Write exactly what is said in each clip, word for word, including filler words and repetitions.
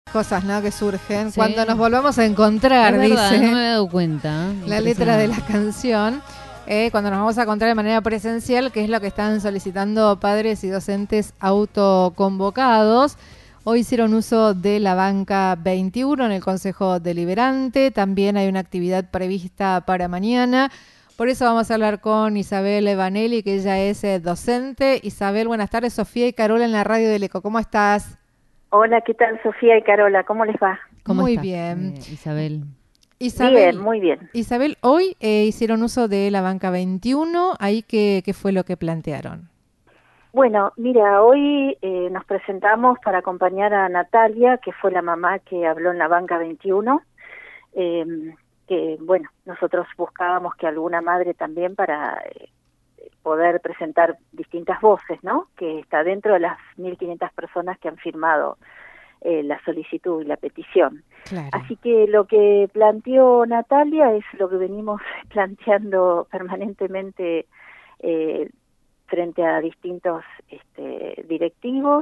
Cosas, ¿no?, que surgen Sí. cuando nos volvamos a encontrar, Es verdad, dice no me había dado cuenta. la letra de la canción. Eh, cuando nos vamos a encontrar de manera presencial, que es lo que están solicitando padres y docentes autoconvocados. Hoy hicieron uso de la banca veintiuno en el Consejo Deliberante. También hay una actividad prevista para mañana. Por eso vamos a hablar con Isabel Evanelli, que ella es eh, docente. Isabel, buenas tardes. Sofía y Carola en la radio del Eco. ¿Cómo estás? Hola, ¿qué tal, Sofía y Carola? ¿Cómo les va? ¿Cómo Muy estás, bien. eh, Isabel? Isabel, Bien, muy bien. Isabel, hoy eh, hicieron uso de la banca veintiuno. ¿Ahí qué, qué fue lo que plantearon? Bueno, mira, hoy eh, nos presentamos para acompañar a Natalia, que fue la mamá que habló en la banca veintiuno, eh, que, bueno, nosotros buscábamos que alguna madre también para eh, poder presentar distintas voces, ¿no?, que está dentro de las mil quinientas personas que han firmado eh, la solicitud y la petición. Claro. Así que lo que planteó Natalia es lo que venimos planteando permanentemente eh, frente a distintos este, directivos,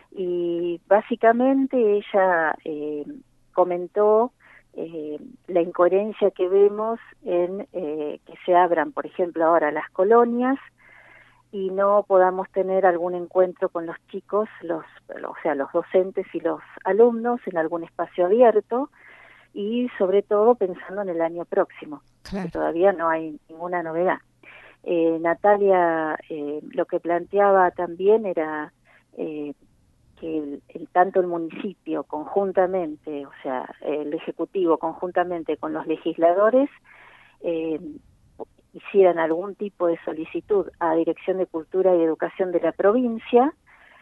y básicamente ella eh, comentó eh, la incoherencia que vemos en eh, que se abran, por ejemplo, ahora las colonias y no podamos tener algún encuentro con los chicos, los, o sea, los docentes y los alumnos en algún espacio abierto, y sobre todo pensando en el año próximo, Claro. que todavía no hay ninguna novedad. Eh, Natalia eh, lo que planteaba también era eh, que el, el, tanto el municipio conjuntamente, o sea, el Ejecutivo conjuntamente con los legisladores, eh, hicieran algún tipo de solicitud a Dirección de Cultura y Educación de la provincia,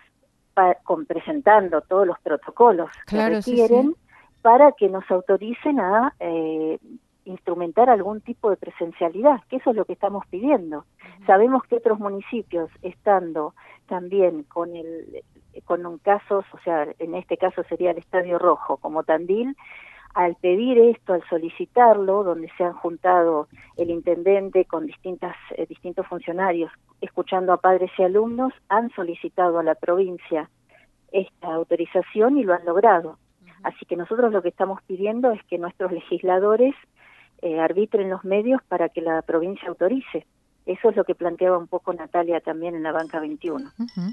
pa, con, presentando todos los protocolos Claro, que requieren, sí, sí. para que nos autoricen a eh, instrumentar algún tipo de presencialidad, que eso es lo que estamos pidiendo. Uh-huh. Sabemos que otros municipios, estando también con el con un casos, o sea, en este caso sería el Estadio Rojo, como Tandil, al pedir esto, al solicitarlo, donde se han juntado el intendente con distintas eh, distintos funcionarios, escuchando a padres y alumnos, han solicitado a la provincia esta autorización y lo han logrado. Uh-huh. Así que nosotros lo que estamos pidiendo es que nuestros legisladores eh, arbitren los medios para que la provincia autorice. Eso es lo que planteaba un poco Natalia también en la banca veintiuno. Uh-huh.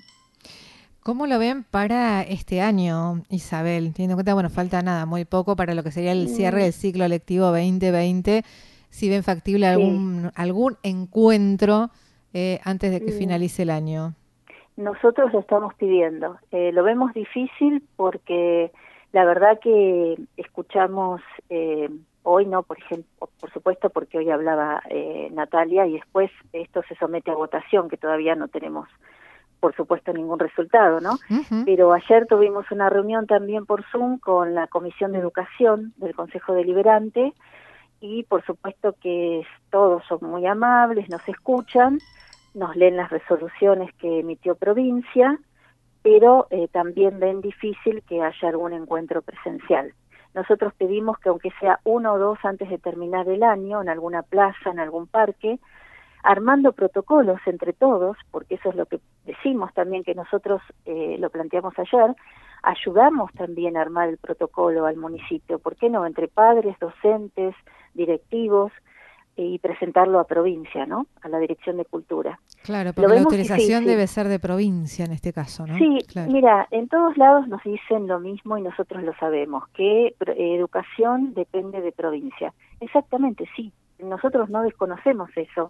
¿Cómo lo ven para este año, Isabel? Teniendo en cuenta, bueno, falta nada, muy poco para lo que sería el cierre del ciclo lectivo veinte veinte. Si ven factible algún, sí. algún encuentro eh, antes de que finalice el año. Nosotros lo estamos pidiendo. Eh, lo vemos difícil porque la verdad que escuchamos, eh, hoy no, por ejemplo, por supuesto, porque hoy hablaba eh, Natalia, y después esto se somete a votación, que todavía no tenemos, por supuesto, ningún resultado, ¿no? Uh-huh. Pero ayer tuvimos una reunión también por Zoom con la Comisión de Educación del Consejo Deliberante, y por supuesto que todos son muy amables, nos escuchan, nos leen las resoluciones que emitió provincia, pero eh, también ven difícil que haya algún encuentro presencial. Nosotros pedimos que aunque sea uno o dos antes de terminar el año, en alguna plaza, en algún parque, armando protocolos entre todos, porque eso es lo que decimos también, que nosotros eh, lo planteamos ayer, ayudamos también a armar el protocolo al municipio, ¿por qué no?, entre padres, docentes, directivos, eh, y presentarlo a provincia, ¿no?, a la Dirección de Cultura. Claro, porque la autorización difícil. Debe ser de provincia en este caso, ¿no? Sí, claro. Mira, en todos lados nos dicen lo mismo y nosotros lo sabemos, que eh, educación depende de provincia. Exactamente, sí, nosotros no desconocemos eso,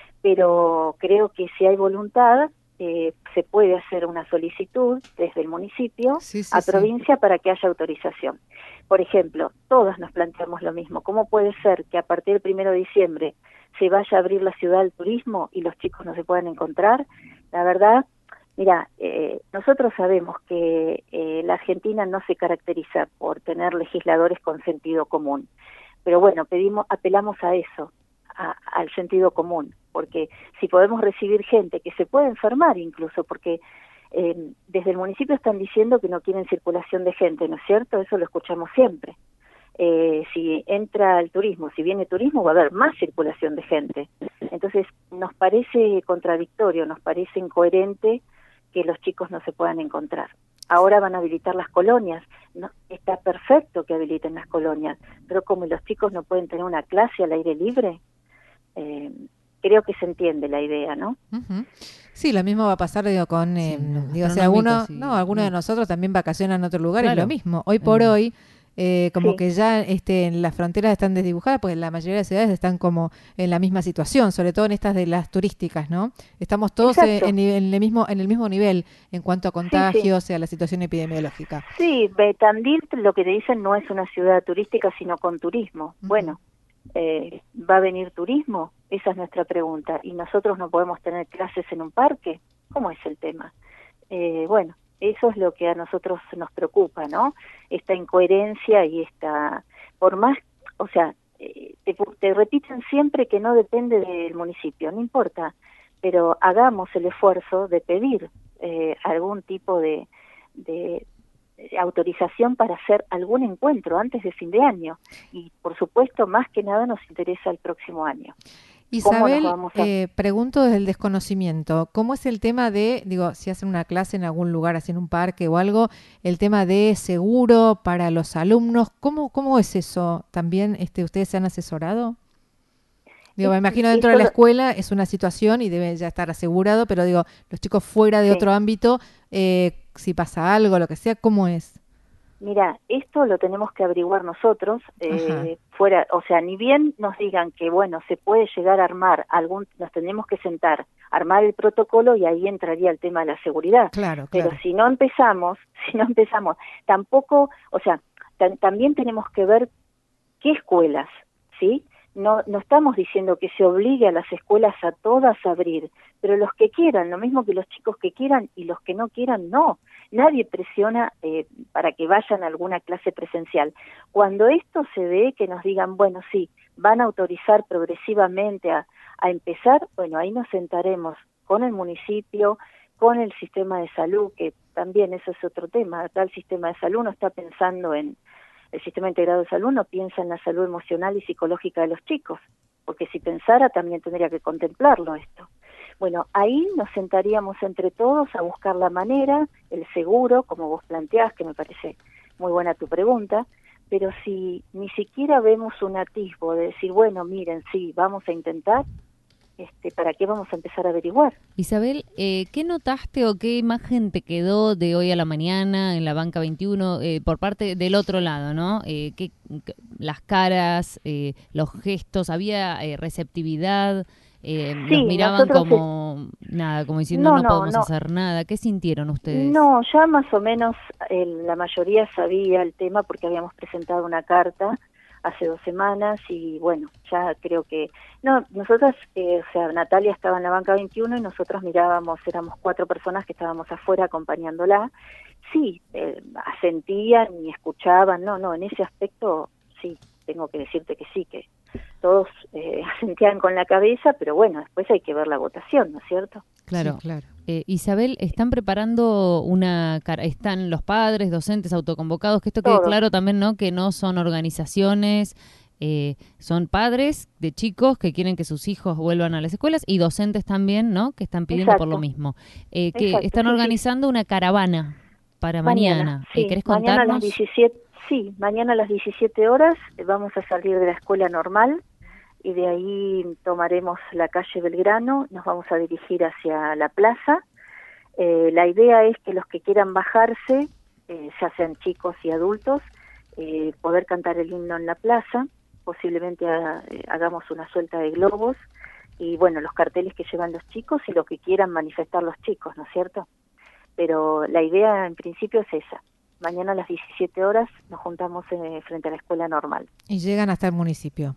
pero creo que si hay voluntad, eh, se puede hacer una solicitud desde el municipio sí, sí, a provincia sí. para que haya autorización. Por ejemplo, todos nos planteamos lo mismo. ¿Cómo puede ser que a partir del primero de diciembre se vaya a abrir la ciudad al turismo y los chicos no se puedan encontrar? La verdad, mira, eh, nosotros sabemos que eh, la Argentina no se caracteriza por tener legisladores con sentido común, pero bueno, pedimos, apelamos a eso, a, al sentido común, porque si podemos recibir gente que se puede enfermar incluso, porque eh, desde el municipio están diciendo que no quieren circulación de gente, ¿no es cierto? Eso lo escuchamos siempre. Eh, si entra el turismo, si viene turismo, va a haber más circulación de gente. Entonces, nos parece contradictorio, nos parece incoherente que los chicos no se puedan encontrar. ahora van a habilitar las colonias. No, está perfecto que habiliten las colonias, pero como los chicos no pueden tener una clase al aire libre, eh, creo que se entiende la idea, ¿no? Uh-huh. Sí, lo mismo va a pasar, digo, con, eh, Sí, los digo, si alguno, sí, no, alguno no. de nosotros también vacaciona en otro lugar, Claro. es lo mismo. Hoy por Mm. hoy, eh, como Sí. que ya este, las fronteras están desdibujadas, porque la mayoría de las ciudades están como en la misma situación, sobre todo en estas de las turísticas, ¿no? Estamos todos en, Exacto. en, en el mismo en el mismo nivel en cuanto a contagios Sí, sí. y a la situación epidemiológica. Sí, Tandil, lo que te dicen, no es una ciudad turística, sino con turismo. Uh-huh. Bueno, eh, ¿va a venir turismo? Esa es nuestra pregunta. ¿Y nosotros no podemos tener clases en un parque? ¿Cómo es el tema? Eh, bueno, eso es lo que a nosotros nos preocupa, ¿no? Esta incoherencia y esta, por más, o sea, eh, te, te repiten siempre que no depende del municipio, no importa, pero hagamos el esfuerzo de pedir eh, algún tipo de, de, de autorización para hacer algún encuentro antes de fin de año. Y por supuesto, más que nada nos interesa el próximo año. Isabel, A... eh, pregunto desde el desconocimiento, ¿cómo es el tema de, digo, si hacen una clase en algún lugar, así en un parque o algo, el tema de seguro para los alumnos? ¿Cómo, cómo es eso? ¿También este, ustedes se han asesorado? Digo, me imagino dentro de la escuela es una situación y debe ya estar asegurado, pero digo, los chicos fuera de sí. otro ámbito, eh, si pasa algo, lo que sea, ¿cómo es? Mira, esto lo tenemos que averiguar nosotros, eh, fuera, o sea, ni bien nos digan que, bueno, se puede llegar a armar algún, nos tenemos que sentar, armar el protocolo y ahí entraría el tema de la seguridad. Claro, claro. Pero si no empezamos, si no empezamos, tampoco, o sea, t- también tenemos que ver qué escuelas, ¿sí? No, no estamos diciendo que se obligue a las escuelas a todas a abrir, pero los que quieran, lo mismo que los chicos que quieran y los que no quieran, no. Nadie presiona eh, para que vayan a alguna clase presencial. Cuando esto se dé, que nos digan, bueno, sí, van a autorizar progresivamente a, a empezar, bueno, ahí nos sentaremos con el municipio, con el sistema de salud, que también eso es otro tema. Acá el sistema de salud no está pensando en el sistema integrado de salud, no piensa en la salud emocional y psicológica de los chicos, porque si pensara también tendría que contemplarlo esto. Bueno, ahí nos sentaríamos entre todos a buscar la manera, el seguro, como vos planteás, que me parece muy buena tu pregunta, pero si ni siquiera vemos un atisbo de decir, bueno, miren, sí, vamos a intentar, este, ¿para qué vamos a empezar a averiguar? Isabel, eh, ¿qué notaste o qué imagen te quedó de hoy a la mañana en la banca veintiuno eh, por parte del otro lado, ¿no? Eh, ¿qué, qué, las caras, eh, los gestos, había eh, receptividad? Eh, sí, los miraban como es... nada, como diciendo no, no, no podemos no. hacer nada. ¿Qué sintieron ustedes? No, ya más o menos eh, la mayoría sabía el tema porque habíamos presentado una carta hace dos semanas y bueno, ya creo que... No, nosotros, eh, o sea, Natalia estaba en la banca veintiuno y nosotros mirábamos, éramos cuatro personas que estábamos afuera acompañándola. Sí, eh, asentían y escuchaban, no, no, en ese aspecto sí, tengo que decirte que sí, que todos eh, asentían con la cabeza, pero bueno, después hay que ver la votación, ¿no es cierto? Claro, sí, claro. Eh, Isabel, ¿están preparando una... están los padres, docentes autoconvocados? Que esto quede Todos. claro también, ¿no? Que no son organizaciones, eh, son padres de chicos que quieren que sus hijos vuelvan a las escuelas y docentes también, ¿no? Que están pidiendo Exacto. por lo mismo. Eh, que Exacto, están sí, organizando sí. una caravana para mañana. Mañana, sí. Eh, ¿Querés mañana contarnos? a las diecisiete, sí, mañana a las diecisiete horas vamos a salir de la escuela normal y de ahí tomaremos la calle Belgrano, nos vamos a dirigir hacia la plaza. Eh, la idea es que los que quieran bajarse, eh, ya sean chicos y adultos, eh, poder cantar el himno en la plaza, posiblemente ha, eh, hagamos una suelta de globos y bueno, los carteles que llevan los chicos y lo que quieran manifestar los chicos, ¿no es cierto? Pero la idea en principio es esa. Mañana a las diecisiete horas nos juntamos eh, frente a la escuela normal. Y llegan hasta el municipio.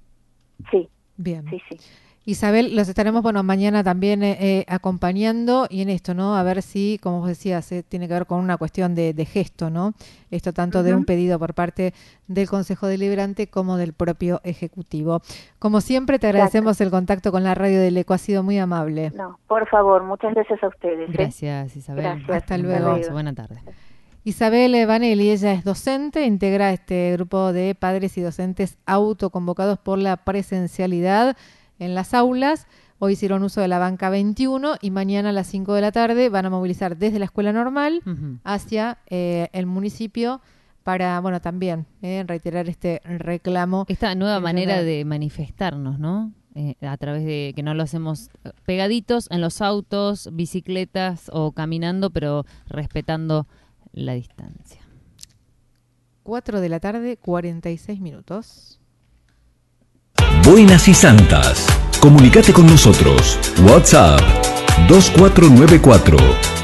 Sí. Bien. Sí, sí. Isabel, los estaremos, bueno, mañana también eh, eh, acompañando y en esto, ¿no? A ver si, como vos decías, eh, tiene que ver con una cuestión de, de gesto, ¿no? Esto tanto uh-huh. de un pedido por parte del Consejo Deliberante como del propio Ejecutivo. Como siempre, te agradecemos Exacto. el contacto con la radio del Eco, ha sido muy amable. No, por favor, muchas gracias a ustedes. Gracias, ¿eh? Isabel. Gracias. Hasta luego. Hasta Buena tarde. Isabel Vanelli, ella es docente, integra este grupo de padres y docentes autoconvocados por la presencialidad en las aulas. Hoy hicieron uso de la banca veintiuno y mañana a las cinco de la tarde van a movilizar desde la escuela normal uh-huh. hacia eh, el municipio para, bueno, también eh, reiterar este reclamo. Esta nueva manera de manifestarnos, ¿no? Eh, a través de que no lo hacemos pegaditos en los autos, bicicletas o caminando, pero respetando la distancia. cuatro de la tarde, cuarenta y seis minutos. Buenas y santas. Comunicate con nosotros. WhatsApp dos cuatro nueve cuatro